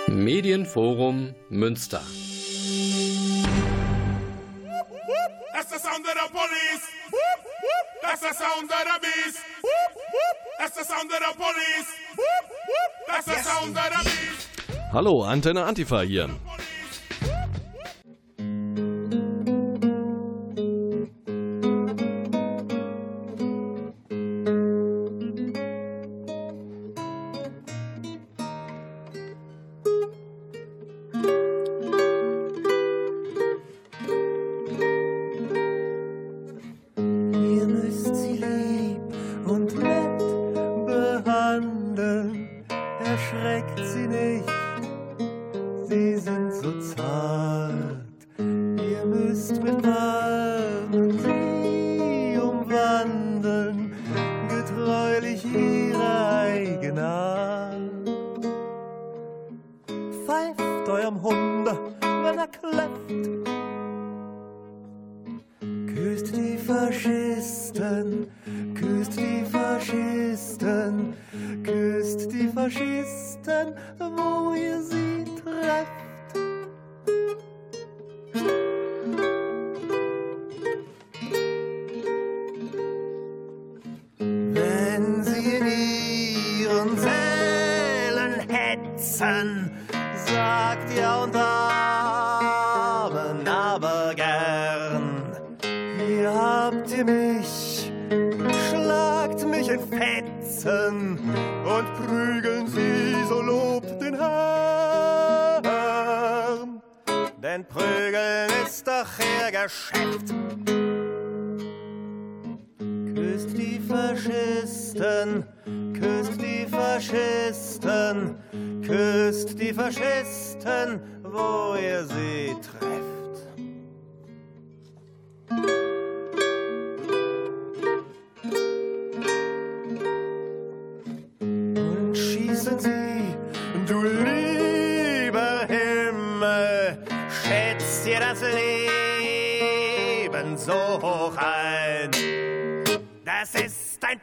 Medienforum Münster. That's the sound of the police. That's the sound of the beast. That's the sound of the police. That's the sound of the beast. Hallo, Antenne Antifa hier. Wo ihr sie trefft. Wenn sie in ihren Sälen hetzen, sagt ihr unter Armen aber gern: Hier habt ihr mich, schlagt mich in Fetzen und prügeln sie, so lobt den Herrn. Denn Prügeln ist doch ihr Geschäft. Küsst die Faschisten, küsst die Faschisten, küsst die Faschisten, wo ihr sie trefft. Und schießen sie, du lieber Himmel, schätzt dir das Leben so hoch ein. Das ist ein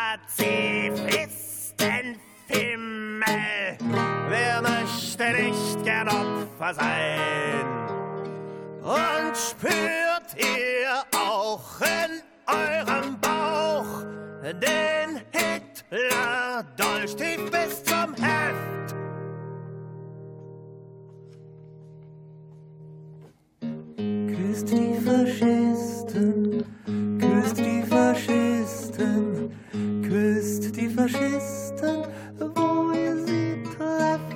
Pazifistenfimmel. Wer möchte nicht gern Opfer sein? Und spürt ihr auch in eurem Bauch den Hitler-Dolchstief bis zum Heft? Küsst die Faschisten, küsst die Faschisten, küsst die Faschisten, wo ihr sie trefft.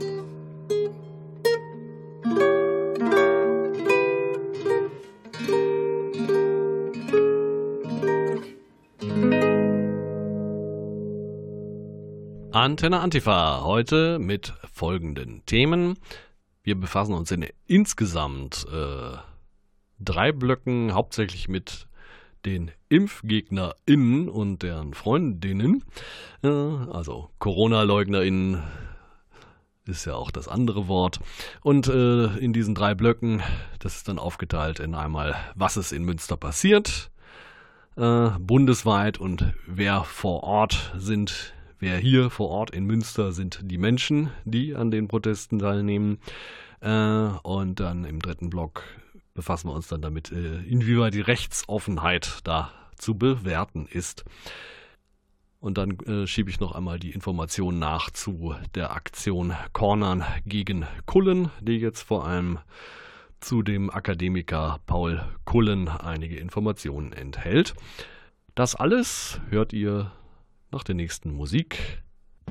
Antenne Antifa, heute mit folgenden Themen. Wir befassen uns in insgesamt 3 Blöcken, hauptsächlich mit den ImpfgegnerInnen und deren Freundinnen. Also Corona-LeugnerInnen ist ja auch das andere Wort. Und in diesen 3 Blöcken, das ist dann aufgeteilt in einmal, was ist in Münster passiert, bundesweit, und wer hier vor Ort in Münster sind die Menschen, die an den Protesten teilnehmen. Und dann im 3. Block befassen wir uns dann damit, inwieweit die Rechtsoffenheit da zu bewerten ist. Und dann schiebe ich noch einmal die Informationen nach zu der Aktion Cornern gegen Kullen, die jetzt vor allem zu dem Akademiker Paul Kullen einige Informationen enthält. Das alles hört ihr nach der nächsten Musik.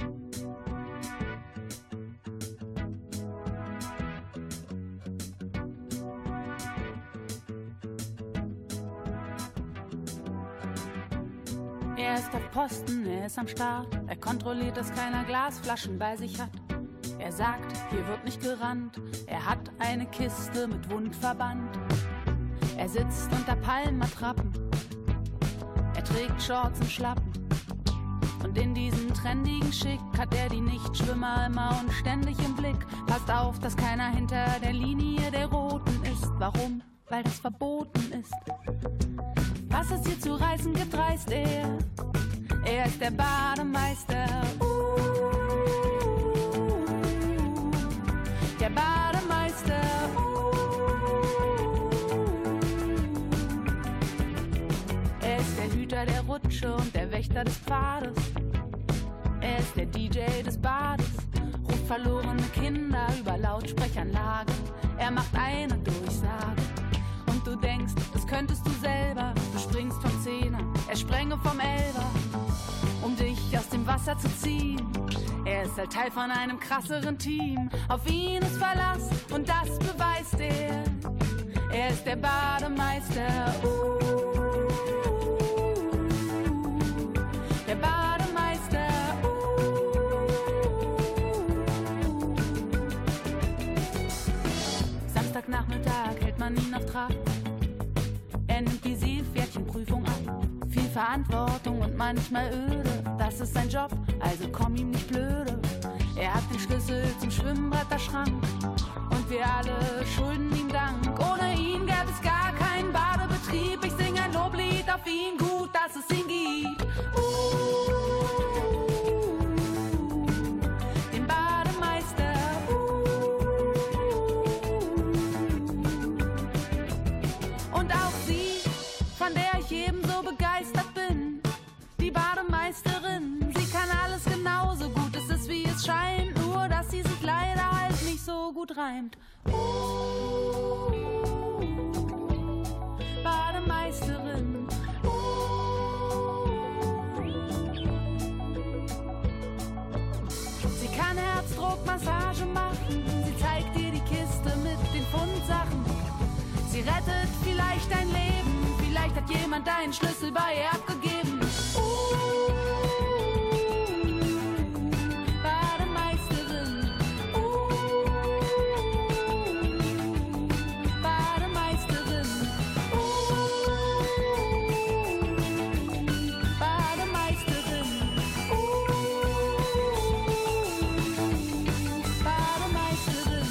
Er ist auf Posten, er ist am Start. Er kontrolliert, dass keiner Glasflaschen bei sich hat. Er sagt, hier wird nicht gerannt. Er hat eine Kiste mit Wundverband. Er sitzt unter Palmenattrappen. Er trägt Shorts und Schlappen. Und in diesem trendigen Schick hat er die Nichtschwimmer immer und ständig im Blick. Passt auf, dass keiner hinter der Linie der Roten ist. Warum? Weil das verboten ist. Was es hier zu reißen gibt, reißt er. Er ist der Bademeister. Richter der Rutsche und der Wächter des Pfades. Er ist der DJ des Bades, ruft verlorene Kinder über Lautsprechernlagen. Er macht eine Durchsage und du denkst, das könntest du selber. Du springst vom Zehner, er sprenge vom Elfer, um dich aus dem Wasser zu ziehen. Er ist halt Teil von einem krasseren Team. Auf ihn ist Verlass und das beweist er. Er ist der Bademeister. Der Bademeister. Samstagnachmittag hält man ihn auf Trab. Er nimmt die Seepferdchenprüfung ab. Viel Verantwortung und manchmal öde. Das ist sein Job, also komm ihm nicht blöde. Er hat den Schlüssel zum Schwimmbretterschrank und wir alle schulden ihm Dank. Ohne ihn gäbe es gar keinen Badebetrieb. Ich singe ein Loblied auf ihn, gut, dass es ihn gibt. Den Bademeister. Und auch sie, von der ich ebenso begeistert bin, die Bademeisterin. Sie kann alles genauso gut, es ist wie es scheint, nur dass sie sich leider halt nicht so gut reimt. Bademeisterin. Sie kann Herzdruckmassage machen, sie zeigt dir die Kiste mit den Fundsachen. Sie rettet vielleicht dein Leben, vielleicht hat jemand deinen Schlüssel bei ihr abgegeben. Bademeisterin. Bademeisterin. Bademeisterin. Bademeisterin.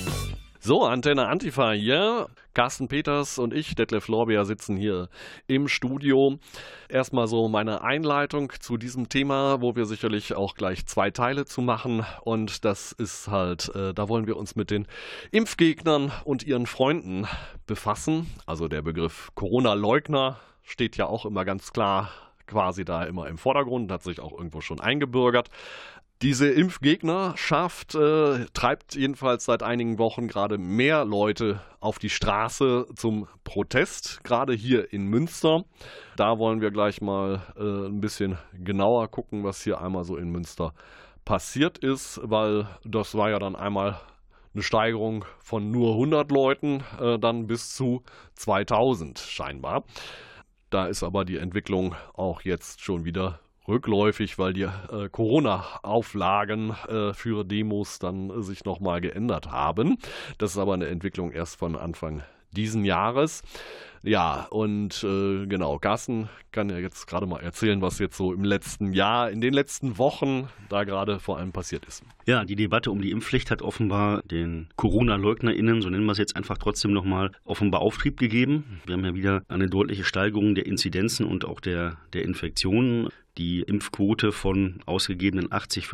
So, Antenne Antifa hier. Carsten Peters und ich, Detlef Lorbeer, sitzen hier im Studio. Erstmal so meine Einleitung zu diesem Thema, wo wir sicherlich auch gleich 2 Teile zu machen. Und das ist halt, da wollen wir uns mit den Impfgegnern und ihren Freunden befassen. Also der Begriff Corona-Leugner steht ja auch immer ganz klar quasi da immer im Vordergrund, hat sich auch irgendwo schon eingebürgert. Diese Impfgegnerschaft treibt jedenfalls seit einigen Wochen gerade mehr Leute auf die Straße zum Protest, gerade hier in Münster. Da wollen wir gleich mal ein bisschen genauer gucken, was hier einmal so in Münster passiert ist, weil das war ja dann einmal eine Steigerung von nur 100 Leuten, dann bis zu 2000 scheinbar. Da ist aber die Entwicklung auch jetzt schon wieder rückläufig, weil die Corona-Auflagen für Demos dann sich nochmal geändert haben. Das ist aber eine Entwicklung erst von Anfang diesen Jahres. Ja, und genau, Carsten kann ja jetzt gerade mal erzählen, was jetzt so im letzten Jahr, in den letzten Wochen da gerade vor allem passiert ist. Ja, die Debatte um die Impfpflicht hat offenbar den Corona-LeugnerInnen, so nennen wir es jetzt einfach trotzdem nochmal, offenbar Auftrieb gegeben. Wir haben ja wieder eine deutliche Steigerung der Inzidenzen und auch der Infektionen. Die Impfquote von ausgegebenen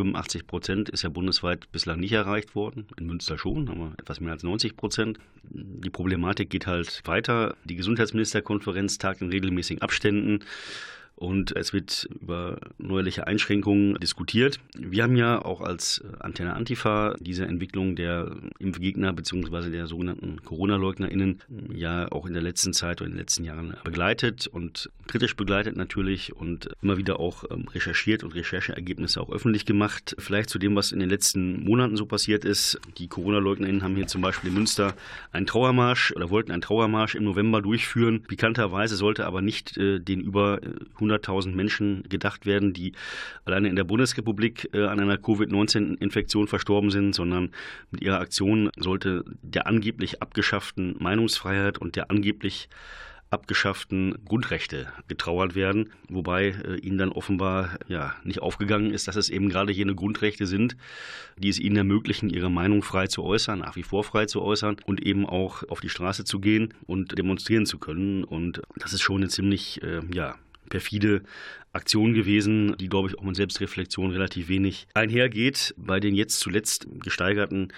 85% ist ja bundesweit bislang nicht erreicht worden. In Münster schon, haben wir etwas mehr als 90%. Die Problematik geht halt weiter. Die Gesundheitsministerkonferenz tagt in regelmäßigen Abständen. Und es wird über neuerliche Einschränkungen diskutiert. Wir haben ja auch als Antenne Antifa diese Entwicklung der Impfgegner bzw. der sogenannten Corona-LeugnerInnen ja auch in der letzten Zeit oder in den letzten Jahren begleitet und kritisch begleitet natürlich und immer wieder auch recherchiert und Rechercheergebnisse auch öffentlich gemacht. Vielleicht zu dem, was in den letzten Monaten so passiert ist. Die Corona-LeugnerInnen haben hier zum Beispiel in Münster einen Trauermarsch oder wollten einen Trauermarsch im November durchführen. Pikanterweise sollte aber nicht den über 100.000 Menschen gedacht werden, die alleine in der Bundesrepublik an einer Covid-19-Infektion verstorben sind, sondern mit ihrer Aktion sollte der angeblich abgeschafften Meinungsfreiheit und der angeblich abgeschafften Grundrechte getrauert werden, wobei ihnen dann offenbar nicht aufgegangen ist, dass es eben gerade jene Grundrechte sind, die es ihnen ermöglichen, ihre Meinung frei zu äußern, nach wie vor frei zu äußern und eben auch auf die Straße zu gehen und demonstrieren zu können. Und das ist schon eine ziemlich perfide Aktion gewesen, die, glaube ich, auch mit Selbstreflexion relativ wenig einhergeht. Bei den jetzt zuletzt gesteigerten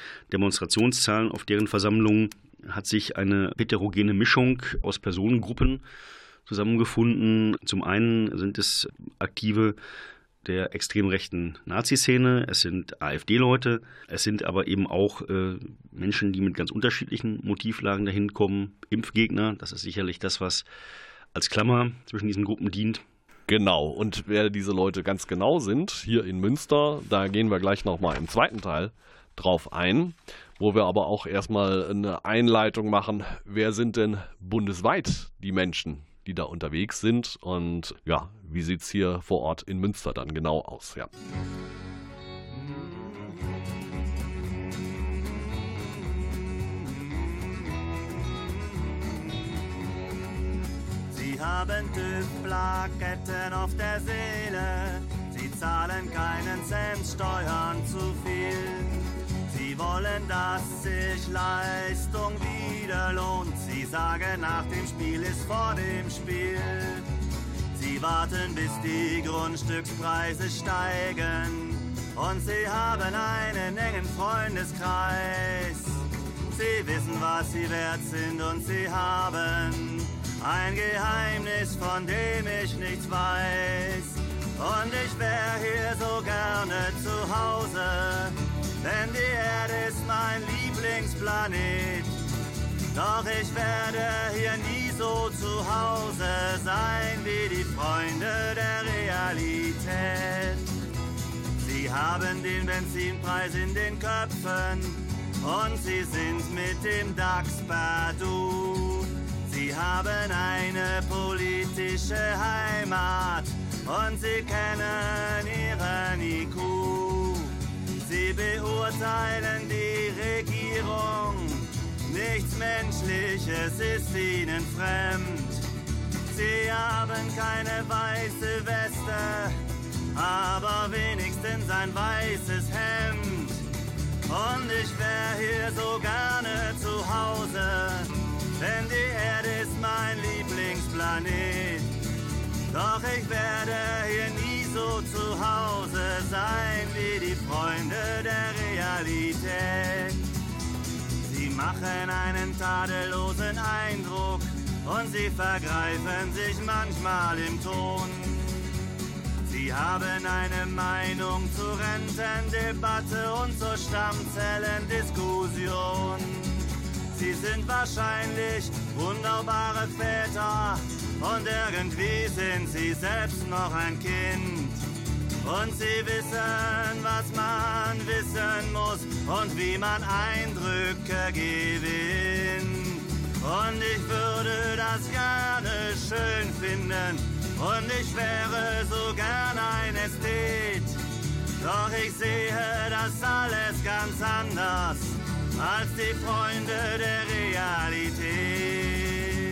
Demonstrationszahlen auf deren Versammlungen hat sich eine heterogene Mischung aus Personengruppen zusammengefunden. Zum einen sind es Aktive der extrem rechten Nazi-Szene, es sind AfD-Leute, es sind aber eben auch Menschen, die mit ganz unterschiedlichen Motivlagen dahin kommen. Impfgegner, das ist sicherlich das, was als Klammer zwischen diesen Gruppen dient. Genau, und wer diese Leute ganz genau sind, hier in Münster, da gehen wir gleich nochmal im zweiten Teil drauf ein, wo wir aber auch erstmal eine Einleitung machen, wer sind denn bundesweit die Menschen, die da unterwegs sind und ja, wie sieht es hier vor Ort in Münster dann genau aus? Ja. Sie haben TÜV-Plaketten auf der Seele, sie zahlen keinen Cent Steuern zu viel. Sie wollen, dass sich Leistung wieder lohnt. Sie sagen, nach dem Spiel ist vor dem Spiel. Sie warten, bis die Grundstückspreise steigen. Und sie haben einen engen Freundeskreis. Sie wissen, was sie wert sind und sie haben ein Geheimnis, von dem ich nichts weiß. Und ich wär hier so gerne zu Hause, denn die Erde ist mein Lieblingsplanet. Doch ich werde hier nie so zu Hause sein wie die Freunde der Realität. Sie haben den Benzinpreis in den Köpfen und sie sind mit dem DAX per Du. Sie haben eine politische Heimat und sie kennen ihren IQ. Sie beurteilen die Regierung, nichts Menschliches ist ihnen fremd. Sie haben keine weiße Weste, aber wenigstens ein weißes Hemd. Und ich wär hier so gerne zu Hause, denn die Erde ist mein Lieblingsplanet. Doch ich werde hier nie so zu Hause sein wie die Freunde der Realität. Sie machen einen tadellosen Eindruck und sie vergreifen sich manchmal im Ton. Sie haben eine Meinung zur Rentendebatte und zur Stammzellendiskussion. Sie sind wahrscheinlich wunderbare Väter und irgendwie sind sie selbst noch ein Kind. Und sie wissen, was man wissen muss und wie man Eindrücke gewinnt. Und ich würde das gerne schön finden und ich wäre so gern ein Ästhet. Doch ich sehe das alles ganz anders als die Freunde der Realität.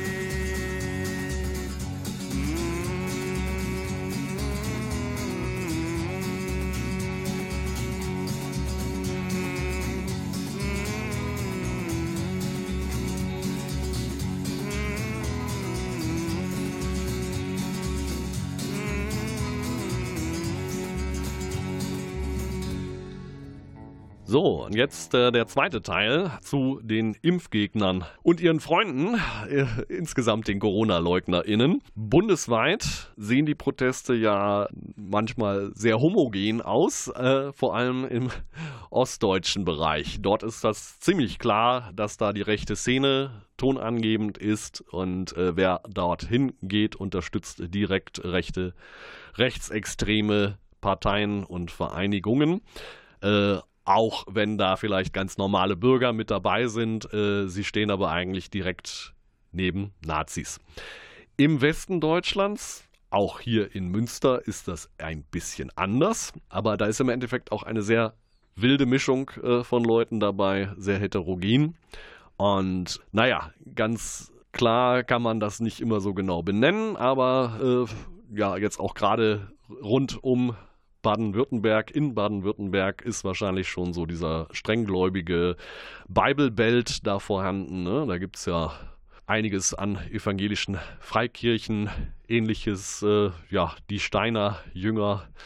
So, und jetzt der zweite Teil zu den Impfgegnern und ihren Freunden, insgesamt den Corona-LeugnerInnen. Bundesweit sehen die Proteste ja manchmal sehr homogen aus, vor allem im ostdeutschen Bereich. Dort ist das ziemlich klar, dass da die rechte Szene tonangebend ist und wer dorthin geht, unterstützt direkt rechtsextreme Parteien und Vereinigungen. Auch wenn da vielleicht ganz normale Bürger mit dabei sind, sie stehen aber eigentlich direkt neben Nazis. Im Westen Deutschlands, auch hier in Münster, ist das ein bisschen anders, aber da ist im Endeffekt auch eine sehr wilde Mischung von Leuten dabei, sehr heterogen. Und naja, ganz klar kann man das nicht immer so genau benennen, aber ja, jetzt auch gerade rund um Baden-Württemberg, in Baden-Württemberg ist wahrscheinlich schon so dieser strenggläubige Bible Belt da vorhanden. Ne? Da gibt es ja einiges an evangelischen Freikirchen, ähnliches, ja, die Steiner Jünger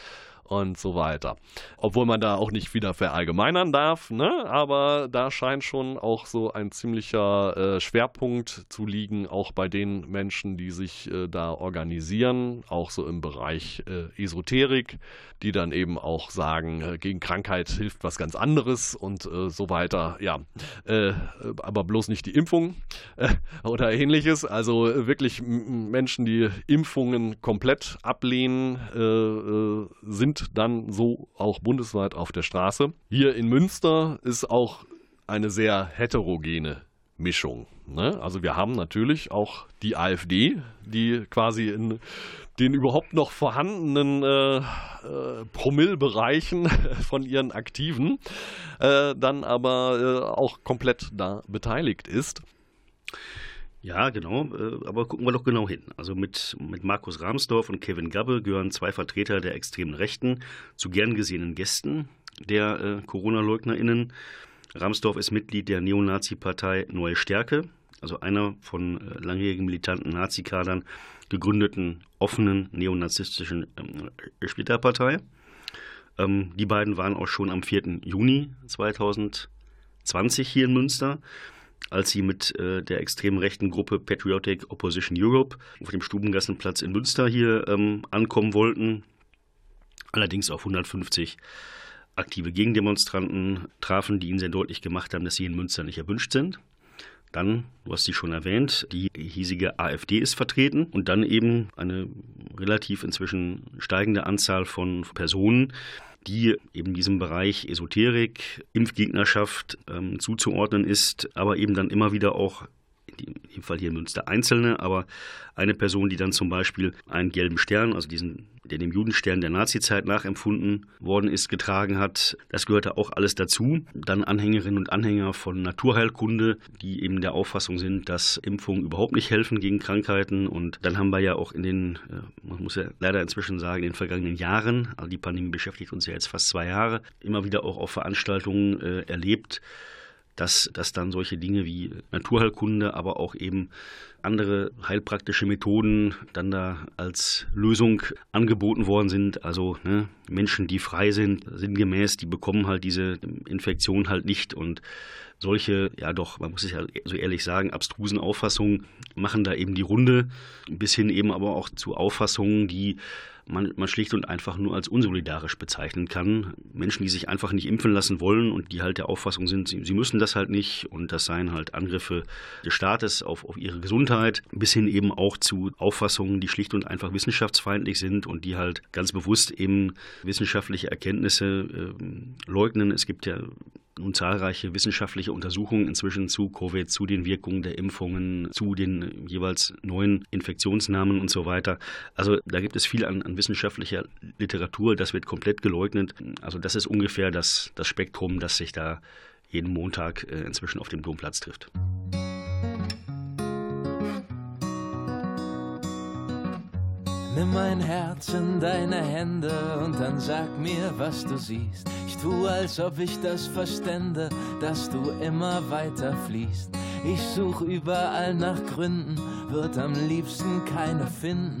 und so weiter. Obwohl man da auch nicht wieder verallgemeinern darf, ne? Aber da scheint schon auch so ein ziemlicher Schwerpunkt zu liegen, auch bei den Menschen, die sich da organisieren, auch so im Bereich Esoterik, die dann eben auch sagen, gegen Krankheit hilft was ganz anderes und so weiter. Ja, aber bloß nicht die Impfung oder ähnliches. Also wirklich Menschen, die Impfungen komplett ablehnen, sind dann so auch bundesweit auf der Straße. Hier in Münster ist auch eine sehr heterogene Mischung. Ne? Also wir haben natürlich auch die AfD, die quasi in den überhaupt noch vorhandenen Promillbereichen von ihren Aktiven dann aber auch komplett da beteiligt ist. Ja, genau, aber gucken wir doch genau hin. Also mit Markus Rahmsdorf und Kevin Gabbe gehören zwei Vertreter der extremen Rechten zu gern gesehenen Gästen der Corona-LeugnerInnen. Rahmsdorf ist Mitglied der Neonazi-Partei Neue Stärke, also einer von langjährigen militanten Nazikadern gegründeten, offenen, neonazistischen Splitterpartei. Die beiden waren auch schon am 4. Juni 2020 hier in Münster, als sie mit der extrem rechten Gruppe Patriotic Opposition Europe auf dem Stubengassenplatz in Münster hier ankommen wollten. Allerdings auf 150 aktive Gegendemonstranten trafen, die ihnen sehr deutlich gemacht haben, dass sie in Münster nicht erwünscht sind. Dann, du hast sie schon erwähnt, die hiesige AfD ist vertreten und dann eben eine relativ inzwischen steigende Anzahl von Personen, die eben diesem Bereich Esoterik, Impfgegnerschaft zuzuordnen ist, aber eben dann immer wieder auch, in dem Fall hier in Münster Einzelne, aber eine Person, die dann zum Beispiel einen gelben Stern, also diesen, der dem Judenstern der Nazizeit nachempfunden worden ist, getragen hat. Das gehörte auch alles dazu. Dann Anhängerinnen und Anhänger von Naturheilkunde, die eben der Auffassung sind, dass Impfungen überhaupt nicht helfen gegen Krankheiten. Und dann haben wir ja auch in den, man muss ja leider inzwischen sagen, in den vergangenen Jahren, also die Pandemie beschäftigt uns ja jetzt fast 2 Jahre, immer wieder auch auf Veranstaltungen erlebt, dass dann solche Dinge wie Naturheilkunde, aber auch eben andere heilpraktische Methoden dann da als Lösung angeboten worden sind. Also Menschen, die frei sind, sinngemäß, die bekommen halt diese Infektion halt nicht. Und solche, ja doch, man muss es ja so ehrlich sagen, abstrusen Auffassungen machen da eben die Runde, bis hin eben aber auch zu Auffassungen, die man schlicht und einfach nur als unsolidarisch bezeichnen kann. Menschen, die sich einfach nicht impfen lassen wollen und die halt der Auffassung sind, sie müssen das halt nicht und das seien halt Angriffe des Staates auf ihre Gesundheit, bis hin eben auch zu Auffassungen, die schlicht und einfach wissenschaftsfeindlich sind und die halt ganz bewusst eben wissenschaftliche Erkenntnisse leugnen. Es gibt ja nun zahlreiche wissenschaftliche Untersuchungen inzwischen zu Covid, zu den Wirkungen der Impfungen, zu den jeweils neuen Infektionsnamen und so weiter. Also da gibt es viel an wissenschaftlicher Literatur, das wird komplett geleugnet. Also das ist ungefähr das Spektrum, das sich da jeden Montag inzwischen auf dem Domplatz trifft. Nimm mein Herz in deine Hände und dann sag mir, was du siehst. Ich tu, als ob ich das verstände, dass du immer weiter fließt. Ich such überall nach Gründen, würd am liebsten keine finden.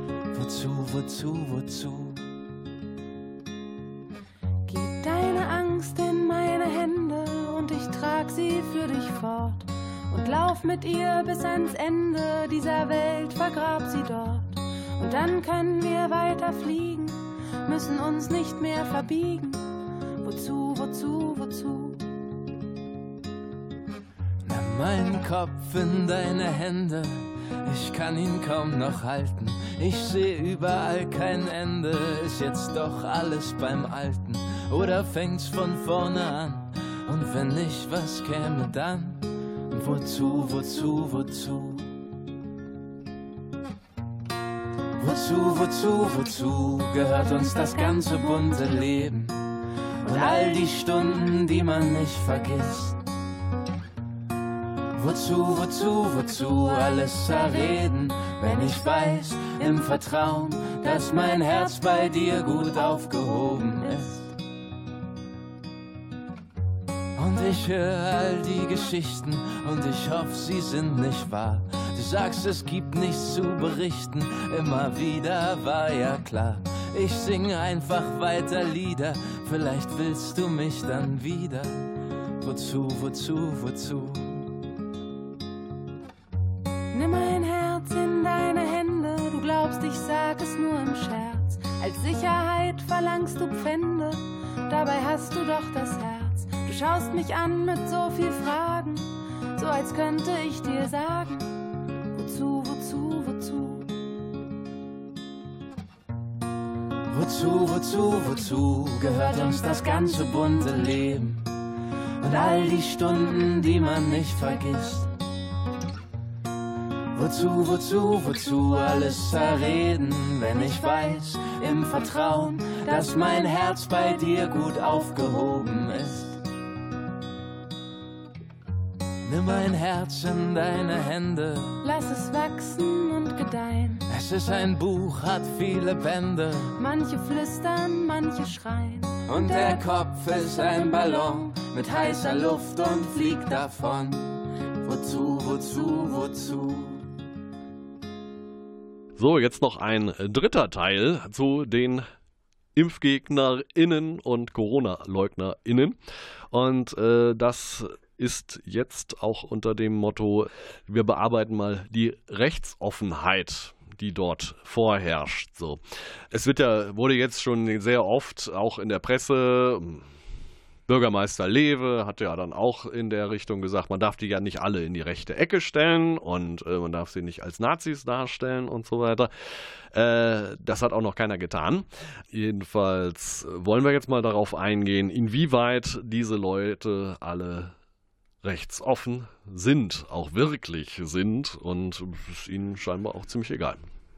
Wozu? Gib deine Angst in meine Hände und ich trag sie für dich fort. Und lauf mit ihr bis ans Ende dieser Welt, vergrab sie dort. Und dann können wir weiter fliegen, müssen uns nicht mehr verbiegen. Wozu? Nimm meinen Kopf in deine Hände, ich kann ihn kaum noch halten. Ich seh überall kein Ende, ist jetzt doch alles beim Alten. Oder fängt's von vorne an, und wenn nicht, was käme dann? Und wozu? Wozu gehört uns das ganze bunte Leben und all die Stunden, die man nicht vergisst? Wozu alles zerreden, wenn ich weiß, im Vertrauen, dass mein Herz bei dir gut aufgehoben ist? Und ich höre all die Geschichten und ich hoffe, sie sind nicht wahr. Du sagst, es gibt nichts zu berichten, immer wieder war ja klar. Ich singe einfach weiter Lieder, vielleicht willst du mich dann wieder. Wozu, wozu, wozu? Nimm mein Herz in deine Hände, du glaubst, ich sag es nur im Scherz. Als Sicherheit verlangst du Pfände, dabei hast du doch das Herz. Du schaust mich an mit so viel Fragen, so als könnte ich dir sagen, wozu, wozu, wozu? Wozu, wozu, wozu gehört uns das ganze bunte Leben und all die Stunden, die man nicht vergisst? Wozu, wozu, wozu alles zerreden, wenn ich weiß, im Vertrauen, dass mein Herz bei dir gut aufgehoben ist? Nimm mein Herz in deine Hände, lass es wachsen und gedeihen. Es ist ein Buch, hat viele Bände, manche flüstern, manche schreien. Und der Kopf ist ein Ballon mit heißer Luft und fliegt davon. Wozu, wozu, wozu? So, jetzt noch ein dritter Teil zu den ImpfgegnerInnen und Corona-LeugnerInnen. Und das ist jetzt auch unter dem Motto, wir bearbeiten mal die Rechtsoffenheit, die dort vorherrscht. So. Es wurde jetzt schon sehr oft auch in der Presse, Bürgermeister Lewe hat ja dann auch in der Richtung gesagt, man darf die ja nicht alle in die rechte Ecke stellen und man darf sie nicht als Nazis darstellen und so weiter. Das hat auch noch keiner getan. Jedenfalls wollen wir jetzt mal darauf eingehen, inwieweit diese Leute alle rechtsoffen sind, auch wirklich sind, und es ist ihnen scheinbar auch ziemlich egal.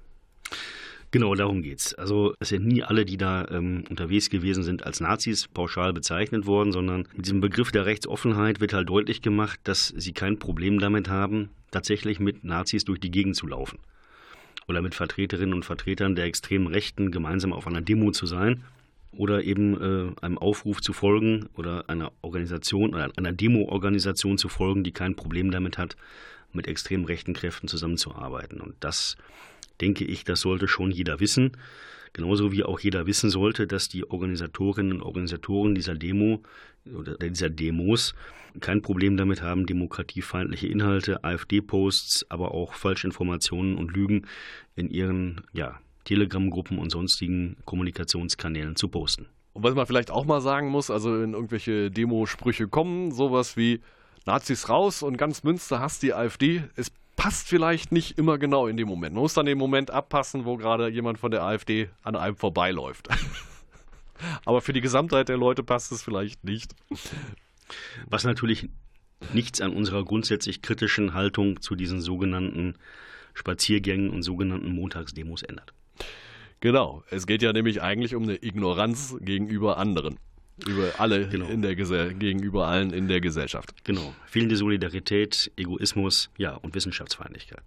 Genau, darum geht's. Also es sind nie alle, die da unterwegs gewesen sind, als Nazis pauschal bezeichnet worden, sondern mit diesem Begriff der Rechtsoffenheit wird halt deutlich gemacht, dass sie kein Problem damit haben, tatsächlich mit Nazis durch die Gegend zu laufen. Oder mit Vertreterinnen und Vertretern der extremen Rechten gemeinsam auf einer Demo zu sein. Oder eben einem Aufruf zu folgen oder einer Organisation oder einer Demo-Organisation zu folgen, die kein Problem damit hat, mit extrem rechten Kräften zusammenzuarbeiten. Und das, denke ich, das sollte schon jeder wissen. Genauso wie auch jeder wissen sollte, dass die Organisatorinnen und Organisatoren dieser Demo oder dieser Demos kein Problem damit haben, demokratiefeindliche Inhalte, AfD-Posts, aber auch Falschinformationen und Lügen in ihren Telegram-Gruppen und sonstigen Kommunikationskanälen zu posten. Und was man vielleicht auch mal sagen muss, also wenn irgendwelche Demosprüche kommen, sowas wie Nazis raus und ganz Münster hasst die AfD, es passt vielleicht nicht immer genau in dem Moment. Man muss dann den Moment abpassen, wo gerade jemand von der AfD an einem vorbeiläuft. Aber für die Gesamtheit der Leute passt es vielleicht nicht. Was natürlich nichts an unserer grundsätzlich kritischen Haltung zu diesen sogenannten Spaziergängen und sogenannten Montagsdemos ändert. Genau, es geht ja nämlich eigentlich um eine Ignoranz gegenüber anderen. Über alle gegenüber allen in der Gesellschaft. Genau. Fehlende Solidarität, Egoismus, und Wissenschaftsfeindlichkeit.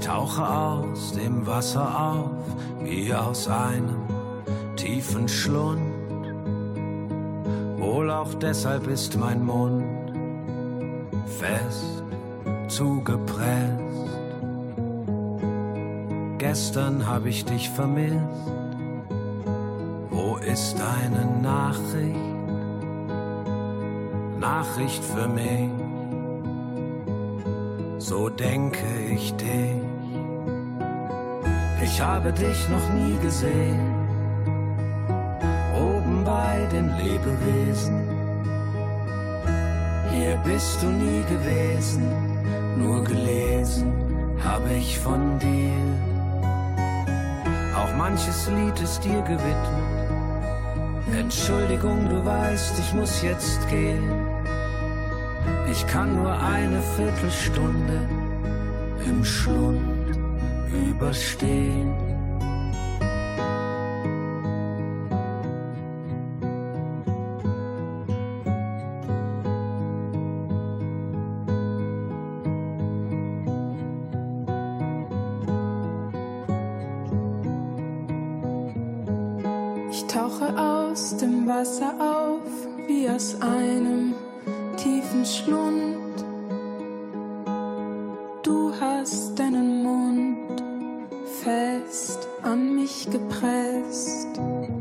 tauche aus dem Wasser auf, wie aus einem tiefen Schlund. Wohl auch deshalb ist mein Mund fest zugepresst. Gestern hab ich dich vermisst. Wo ist deine Nachricht? Nachricht für mich. So denke ich dich. Ich habe dich noch nie gesehen. Oben bei den Lebewesen. Hier bist du nie gewesen. Nur gelesen habe ich von dir. Auch manches Lied ist dir gewidmet. Entschuldigung, du weißt, ich muss jetzt gehen. Ich kann nur eine Viertelstunde im Schlund überstehen. Ich tauche aus dem Wasser auf, wie aus einem tiefen Schlund. Du hast deinen Mund fest an mich gepresst.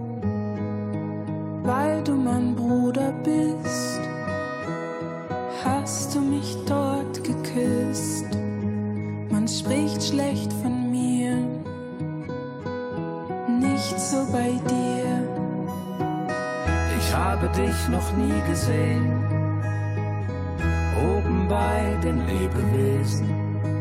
Weil du mein Bruder bist, hast du mich dort geküsst. Man spricht schlecht von mir, nicht so bei dir. Ich habe dich noch nie gesehen. Oben bei den Lebewesen.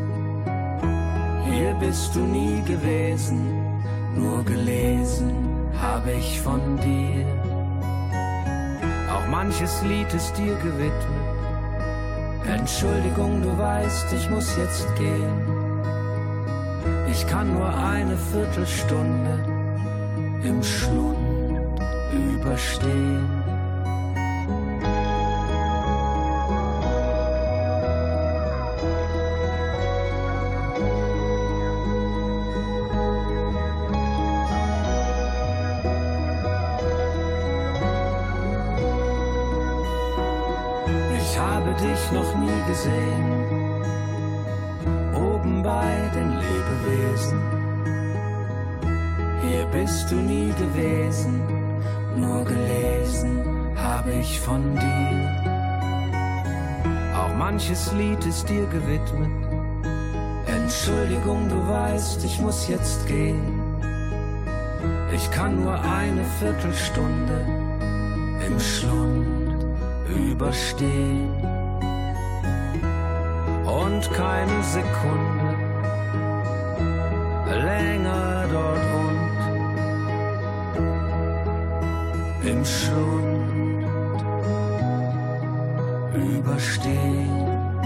Hier bist du nie gewesen. Nur gelesen habe ich von dir. Auch manches Lied ist dir gewidmet. Entschuldigung, du weißt, ich muss jetzt gehen. Ich kann nur eine Viertelstunde im Schlund überstehen. Ich habe dich noch nie gesehen. Oben bei den Lebewesen. Hier bist du nie gewesen, nur gelesen habe ich von dir. Auch manches Lied ist dir gewidmet. Entschuldigung, du weißt, ich muss jetzt gehen. Ich kann nur eine Viertelstunde im Schlund überstehen. Und keine Sekunde länger dort im Schlund überstehen.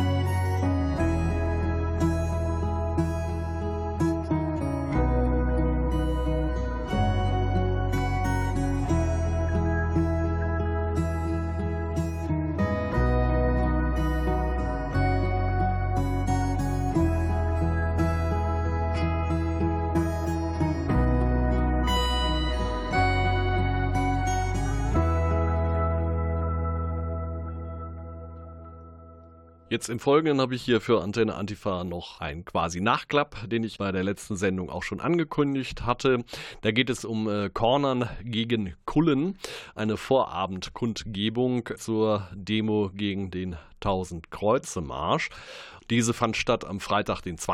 Jetzt im Folgenden habe ich hier für Antenne Antifa noch einen quasi Nachklapp, den ich bei der letzten Sendung auch schon angekündigt hatte. Da geht es um Cornern gegen Kullen, eine Vorabendkundgebung zur Demo gegen den 1000-Kreuze-Marsch. Diese fand statt am Freitag, den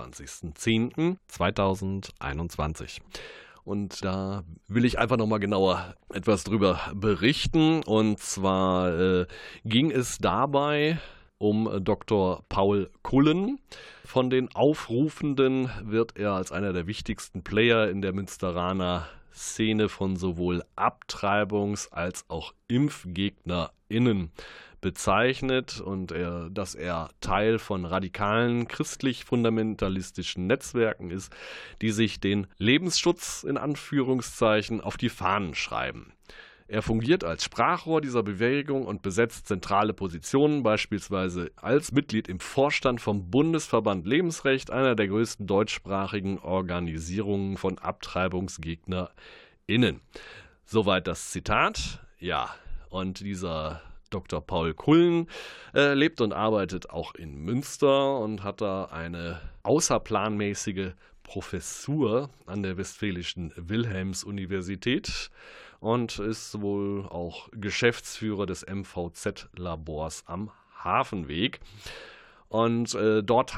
22.10.2021. Und da will ich einfach nochmal genauer etwas drüber berichten. Und zwar ging es dabei um Dr. Paul Kullen. Von den Aufrufenden wird er als einer der wichtigsten Player in der Münsteraner Szene von sowohl Abtreibungs- als auch ImpfgegnerInnen bezeichnet und dass er Teil von radikalen christlich-fundamentalistischen Netzwerken ist, die sich den Lebensschutz in Anführungszeichen auf die Fahnen schreiben. Er fungiert als Sprachrohr dieser Bewegung und besetzt zentrale Positionen, beispielsweise als Mitglied im Vorstand vom Bundesverband Lebensrecht, einer der größten deutschsprachigen Organisierungen von AbtreibungsgegnerInnen. Soweit das Zitat. Ja, und dieser Dr. Paul Kullen lebt und arbeitet auch in Münster und hat da eine außerplanmäßige Professur an der Westfälischen Wilhelms-Universität und ist wohl auch Geschäftsführer des MVZ-Labors am Hafenweg. Und dort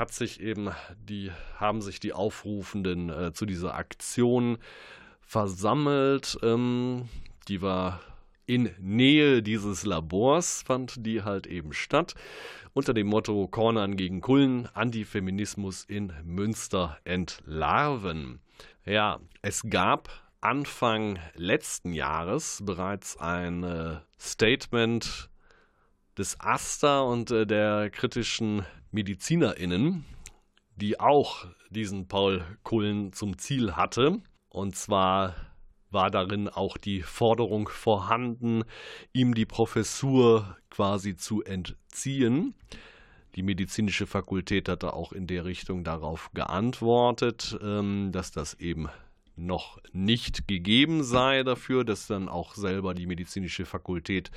haben sich die Aufrufenden zu dieser Aktion versammelt. Die war in Nähe dieses Labors, fand die halt eben statt, unter dem Motto Cornern gegen Kullen, Antifeminismus in Münster entlarven. Ja, es gab Anfang letzten Jahres bereits ein Statement des AStA und der kritischen MedizinerInnen, die auch diesen Paul Kullen zum Ziel hatte. Und zwar war darin auch die Forderung vorhanden, ihm die Professur quasi zu entziehen. Die medizinische Fakultät hatte auch in der Richtung darauf geantwortet, dass das eben noch nicht gegeben sei dafür, dass dann auch selber die medizinische Fakultät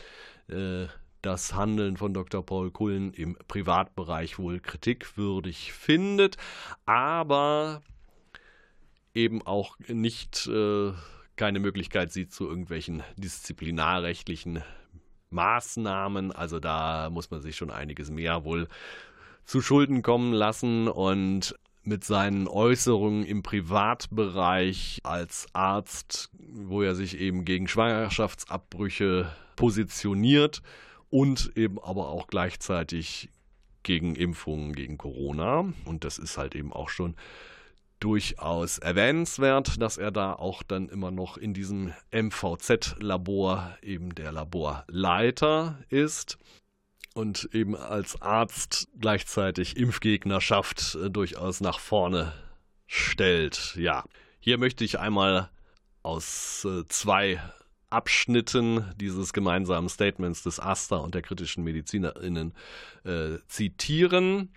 das Handeln von Dr. Paul Kullen im Privatbereich wohl kritikwürdig findet, aber eben auch nicht keine Möglichkeit sieht zu irgendwelchen disziplinarrechtlichen Maßnahmen. Also da muss man sich schon einiges mehr wohl zu Schulden kommen lassen, und mit seinen Äußerungen im Privatbereich als Arzt, wo er sich eben gegen Schwangerschaftsabbrüche positioniert und eben aber auch gleichzeitig gegen Impfungen, gegen Corona. Und das ist halt eben auch schon durchaus erwähnenswert, dass er da auch dann immer noch in diesem MVZ-Labor eben der Laborleiter ist und eben als Arzt gleichzeitig Impfgegnerschaft durchaus nach vorne stellt. Ja, hier möchte ich einmal aus 2 Abschnitten dieses gemeinsamen Statements des AStA und der kritischen MedizinerInnen zitieren.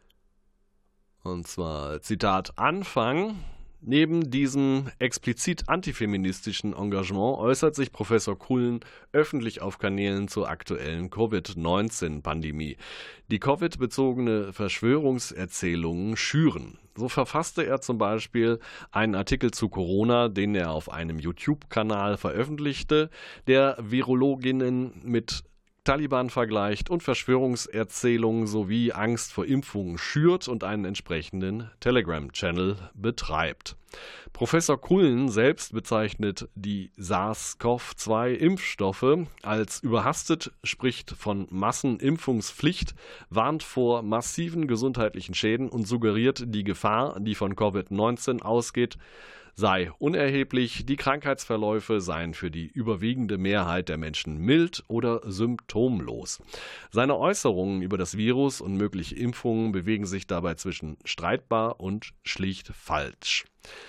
Und zwar Zitat Anfang: Neben diesem explizit antifeministischen Engagement äußert sich Professor Kullen öffentlich auf Kanälen zur aktuellen Covid-19-Pandemie, die Covid-bezogene Verschwörungserzählungen schüren. So verfasste er zum Beispiel einen Artikel zu Corona, den er auf einem YouTube-Kanal veröffentlichte, der Virologinnen mit Taliban vergleicht und Verschwörungserzählungen sowie Angst vor Impfungen schürt und einen entsprechenden Telegram-Channel betreibt. Professor Kullen selbst bezeichnet die SARS-CoV-2-Impfstoffe als überhastet, spricht von Massenimpfungspflicht, warnt vor massiven gesundheitlichen Schäden und suggeriert, die Gefahr, die von Covid-19 ausgeht, sei unerheblich, die Krankheitsverläufe seien für die überwiegende Mehrheit der Menschen mild oder symptomlos. Seine Äußerungen über das Virus und mögliche Impfungen bewegen sich dabei zwischen streitbar und schlicht falsch.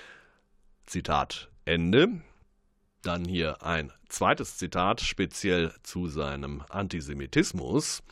Zitat Ende. Dann hier ein zweites Zitat, speziell zu seinem Antisemitismus.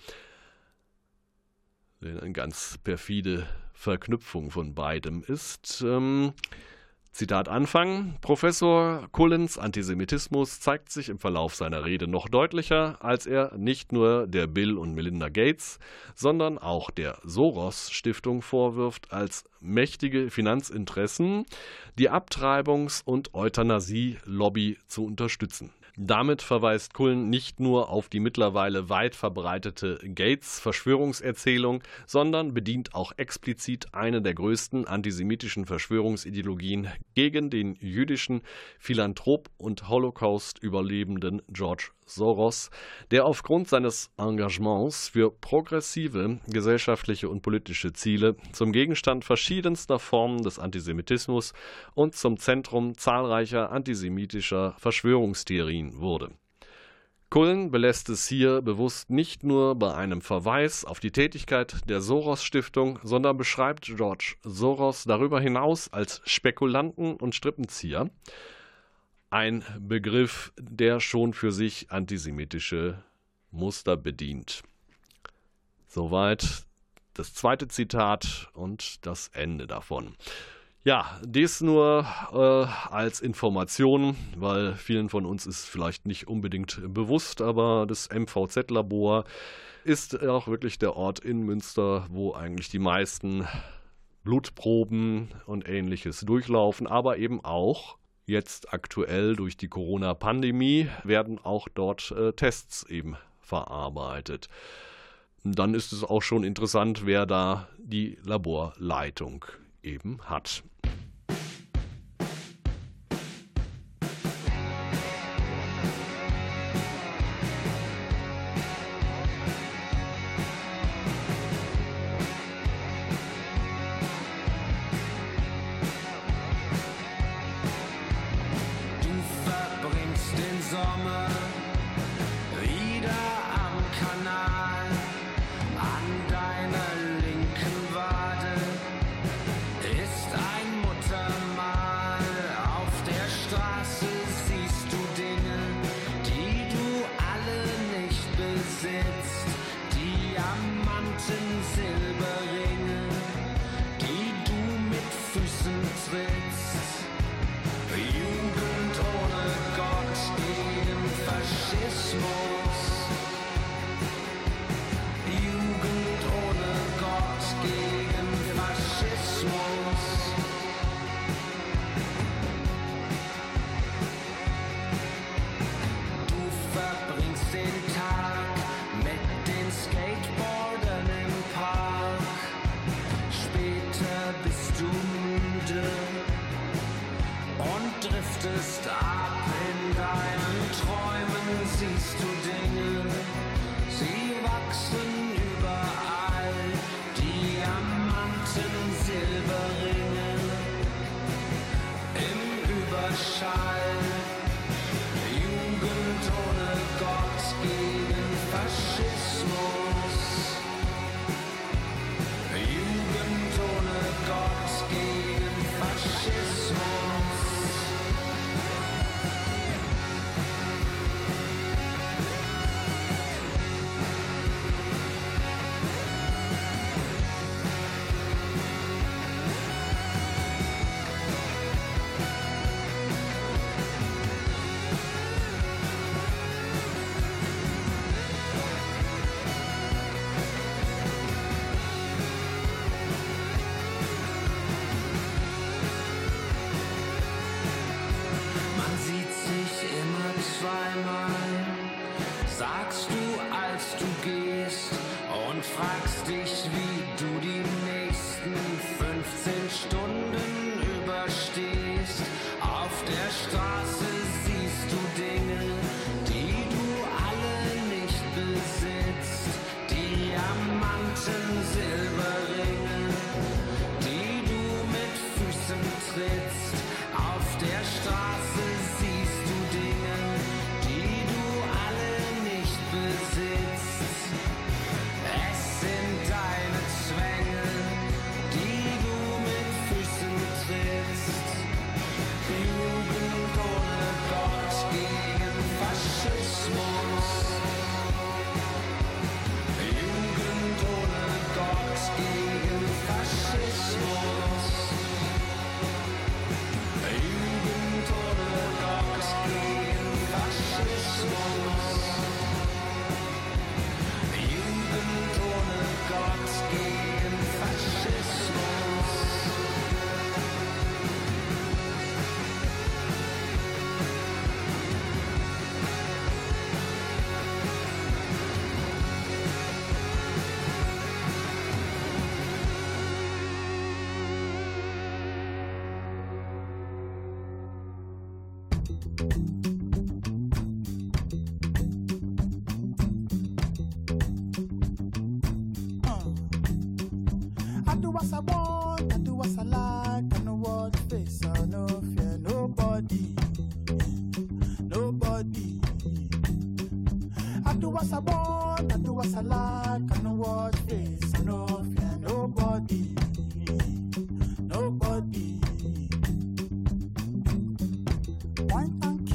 Eine ganz perfide Verknüpfung von beidem ist. Zitat Anfang: Professor Kullens Antisemitismus zeigt sich im Verlauf seiner Rede noch deutlicher, als er nicht nur der Bill und Melinda Gates, sondern auch der Soros-Stiftung vorwirft, als mächtige Finanzinteressen die Abtreibungs- und Euthanasie-Lobby zu unterstützen. Damit verweist Kullen nicht nur auf die mittlerweile weit verbreitete Gates-Verschwörungserzählung, sondern bedient auch explizit eine der größten antisemitischen Verschwörungsideologien gegen den jüdischen Philanthrop und Holocaust-Überlebenden George Soros, der aufgrund seines Engagements für progressive gesellschaftliche und politische Ziele zum Gegenstand verschiedenster Formen des Antisemitismus und zum Zentrum zahlreicher antisemitischer Verschwörungstheorien wurde. Kullen belässt es hier bewusst nicht nur bei einem Verweis auf die Tätigkeit der Soros-Stiftung, sondern beschreibt George Soros darüber hinaus als Spekulanten und Strippenzieher. ein Begriff, der schon für sich antisemitische Muster bedient. Soweit das zweite Zitat und das Ende davon. Ja, dies nur als Information, weil vielen von uns ist vielleicht nicht unbedingt bewusst, aber das MVZ-Labor ist auch wirklich der Ort in Münster, wo eigentlich die meisten Blutproben und Ähnliches durchlaufen, aber eben auch jetzt aktuell durch die Corona-Pandemie werden auch dort Tests eben verarbeitet. Dann ist es auch schon interessant, wer da die Laborleitung eben hat. As I want, I do as I like, I know what face, I no fear nobody, nobody. I do as I want, I do as I like, I know what face, I no fear nobody, nobody. Point and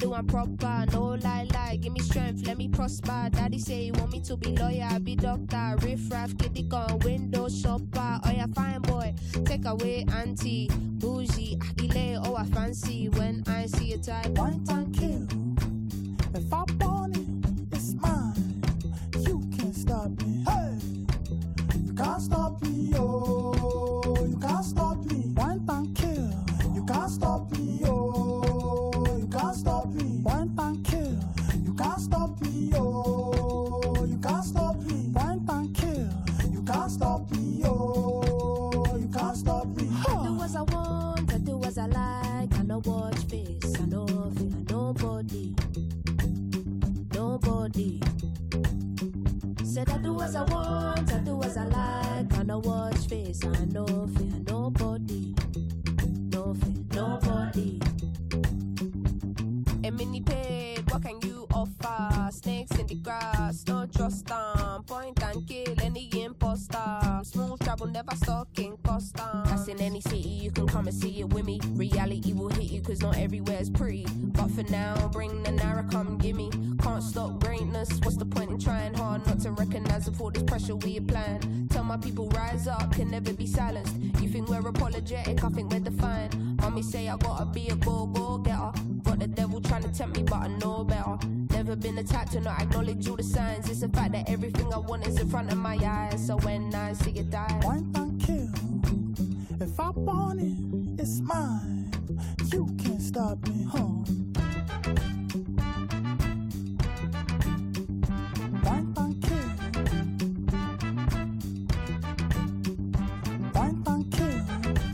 do, I'm proper. No lie, give me strength, let me prosper. Daddy say he want me to be lawyer, I be doctor. Riff raff, kitty gun, window shopper. Oh yeah, fine boy, take away auntie. Bougie, Akile, oh I fancy. When I see a type, Point and kill. If I want it, it's mine. You can't stop me. Hey, you can't stop me. Oh, you can't stop me. Point and kill. You can't stop me. Oh, you can't stop me. Point and kill. You can't stop me. Oh, you can't stop me. Point and kill. You can't stop me. Oh, you can't stop me. I do as I want, I do as I like. I no watch face, I no fear nobody. Nobody. Said I do as I want, I do as I like. I no watch face, I no fear nobody. No fear nobody. A mini pig, what can you offer? Snakes in the grass, don't trust them. Point and kill any imposter. Smooth travel, never stalking Costa. That's in any city, you can come and see it with me. Reality will hit you, cause not everywhere's pretty. But for now, bring the Naira, come gimme. Can't stop greatness, what's the point in trying hard not to recognize all this pressure we applying? Tell my people rise up, can never be silenced. You think we're apologetic, I think we're defiant. Mommy say I gotta be a go-getter. Got the devil trying to tempt me, but I know better. Never been the type to not acknowledge all the signs. It's a fact that everything I want is in front of my eyes. So when I see it die, Point and kill. If I want it, it's mine. You can't stop me. Point and kill. Point and kill.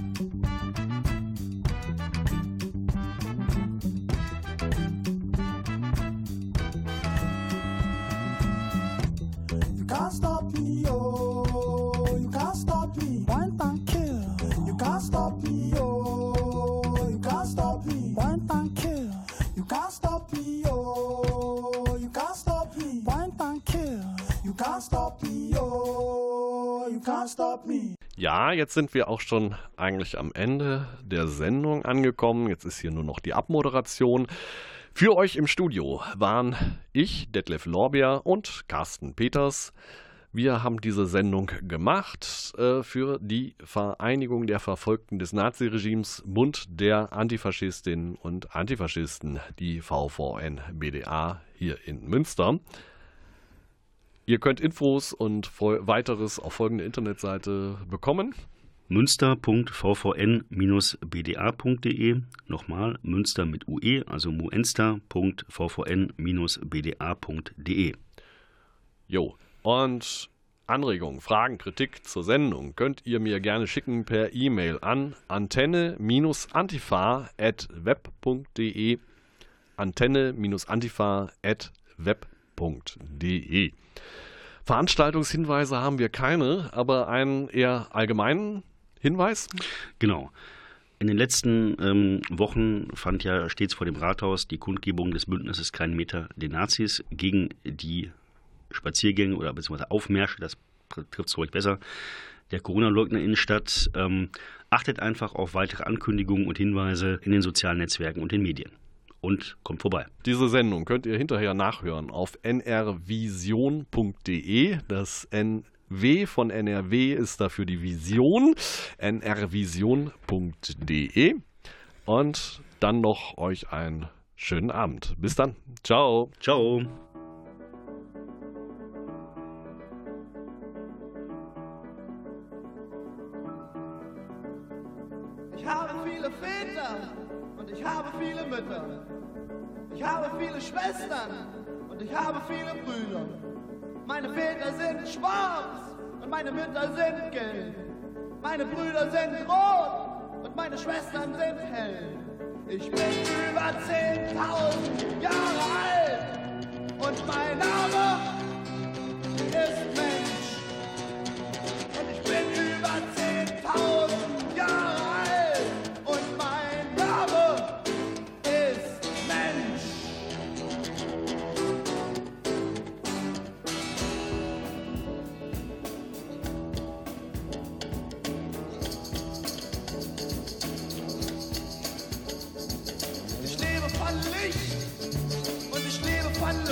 You can't stop me, oh, you can't stop me. Point and kill. You can't stop me, oh, you can't stop me. Point and kill. You can't stop me, oh, you can't stop me. Point and kill. You can't stop me, oh, you can't stop me. Ja, jetzt sind wir auch schon eigentlich am Ende der Sendung angekommen. Jetzt ist hier nur noch die Abmoderation. Für euch im Studio waren ich, Detlef Lorbeer und Carsten Peters. Wir haben diese Sendung gemacht für die Vereinigung der Verfolgten des Naziregimes, Bund der Antifaschistinnen und Antifaschisten, die VVN-BDA hier in Münster. Ihr könnt Infos und weiteres auf folgende Internetseite bekommen. münster.vvn-bda.de. Nochmal Münster mit UE, also muenster.vvn-bda.de. Jo, und Anregungen, Fragen, Kritik zur Sendung könnt ihr mir gerne schicken per E-Mail an antenne-antifa@web.de. antenne-antifa@web.de. Veranstaltungshinweise haben wir keine, aber einen eher allgemeinen Hinweis? Genau. In den letzten Wochen fand ja stets vor dem Rathaus die Kundgebung des Bündnisses Kein Meter den Nazis gegen die Spaziergänge oder beziehungsweise Aufmärsche, das trifft es ruhig besser, der Corona-Leugner-Innenstadt. Achtet einfach auf weitere Ankündigungen und Hinweise in den sozialen Netzwerken und den Medien. Und kommt vorbei. Diese Sendung könnt ihr hinterher nachhören auf nrvision.de. Das NW von NRW ist dafür die Vision. nrvision.de. Und dann noch euch einen schönen Abend. Bis dann. Ciao. Ciao. Ich habe viele Väter und ich habe viele Mütter. Ich habe viele Schwestern und ich habe viele Brüder. Meine Väter sind schwarz und meine Mütter sind gelb. Meine Brüder sind rot und meine Schwestern sind hell. Ich bin über 10.000 Jahre alt und mein Name ist Mensch. Und ich bin über 10.000 Jahre alt und mein Name ist Mensch. Ich lebe von Licht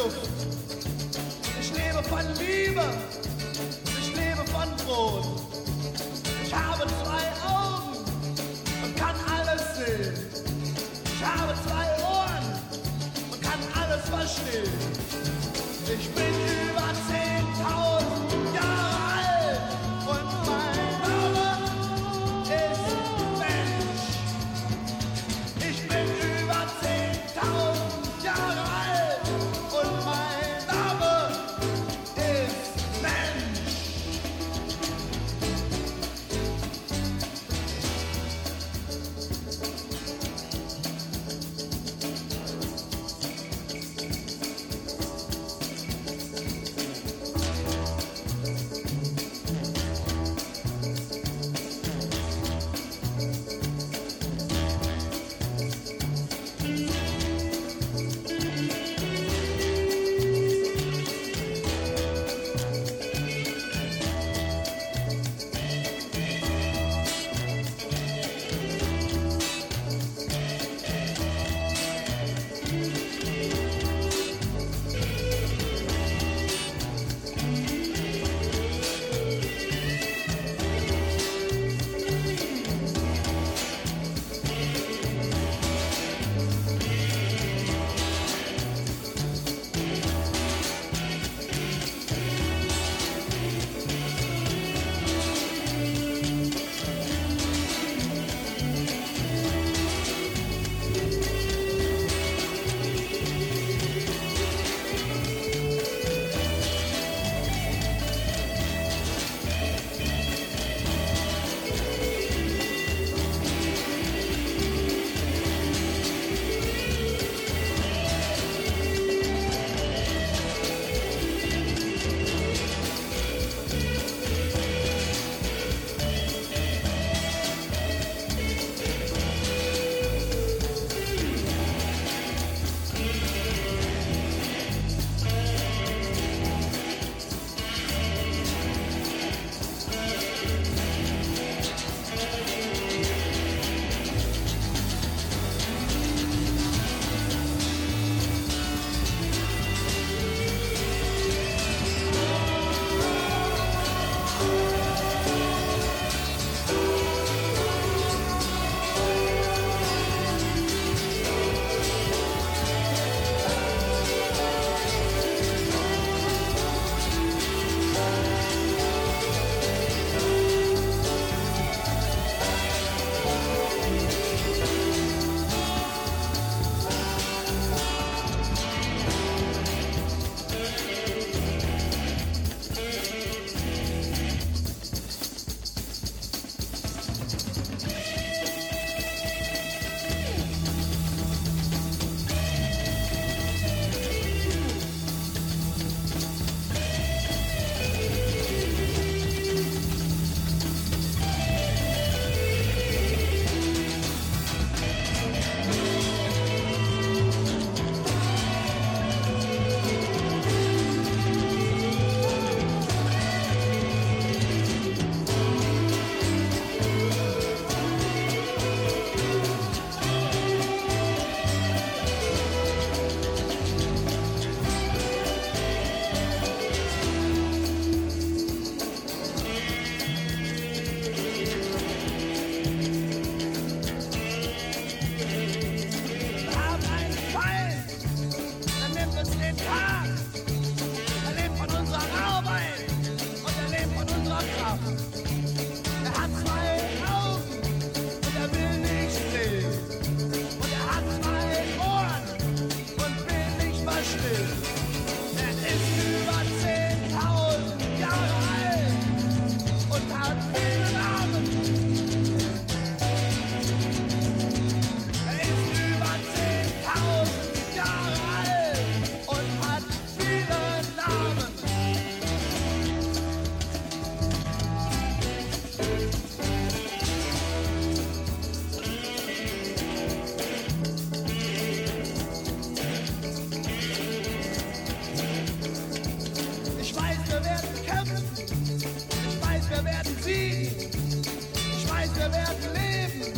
Luft. Ich lebe von Liebe, ich lebe von Brot. Ich habe 2 Augen und kann alles sehen. Ich habe 2 Ohren und kann alles verstehen. Ich bin über 10.000 Jahre alt und mein Name ist Mensch. Ich bin über 10.000 Jahre alt und mein Name ist Mensch.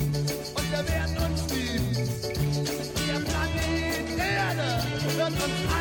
wird uns